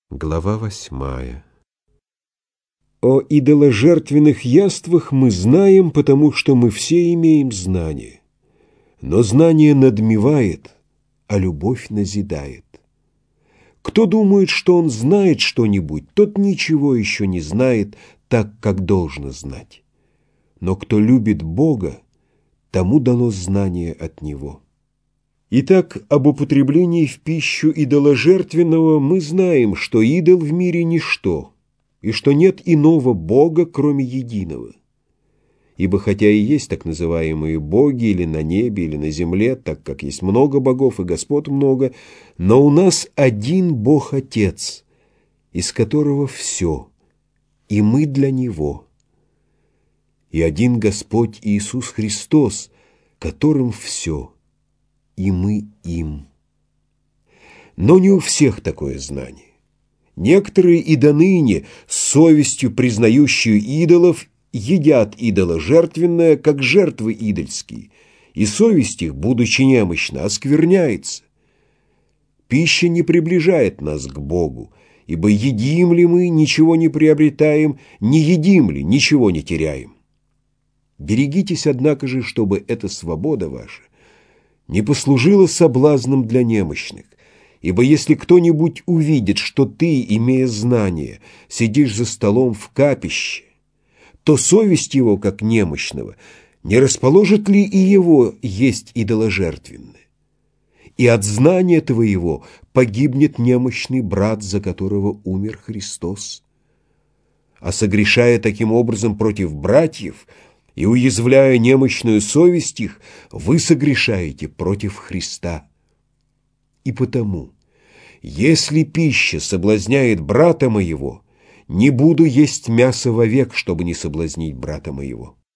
Глава 8. О идоложертвенных яствах мы знаем, потому что мы все имеем знание. Но знание надмевает, а любовь назидает. Кто думает, что он знает что-нибудь, тот ничего еще не знает так, как должно знать. Но кто любит Бога, тому дано знание от Него. Итак, об употреблении в пищу идоложертвенного мы знаем, что идол в мире ничто, и что нет иного Бога, кроме единого. Ибо хотя и есть так называемые боги или на небе, или на земле, так как есть много богов и господ много, но у нас один Бог Отец, из которого все, и мы для Него. И один Господь Иисус Христос, которым все, и мы им. Но не у всех такое знание. Некоторые и до ныне, с совестью признающие идолов, едят идоложертвенное, как жертвы идольские, и совесть их, будучи немощна, оскверняется. Пища не приближает нас к Богу, ибо едим ли мы, ничего не приобретаем, не едим ли, ничего не теряем. Берегитесь, однако же, чтобы эта свобода ваша не послужила соблазном для немощных, ибо если кто-нибудь увидит, что ты, имея знание, сидишь за столом в капище, то совесть его, как немощного, не расположит ли и его есть идоложертвенное? И от знания твоего погибнет немощный брат, за которого умер Христос. А согрешая таким образом против братьев и уязвляя немощную совесть их, вы согрешаете против Христа. И потому, если пища соблазняет брата моего, не буду есть мясо вовек, чтобы не соблазнить брата моего.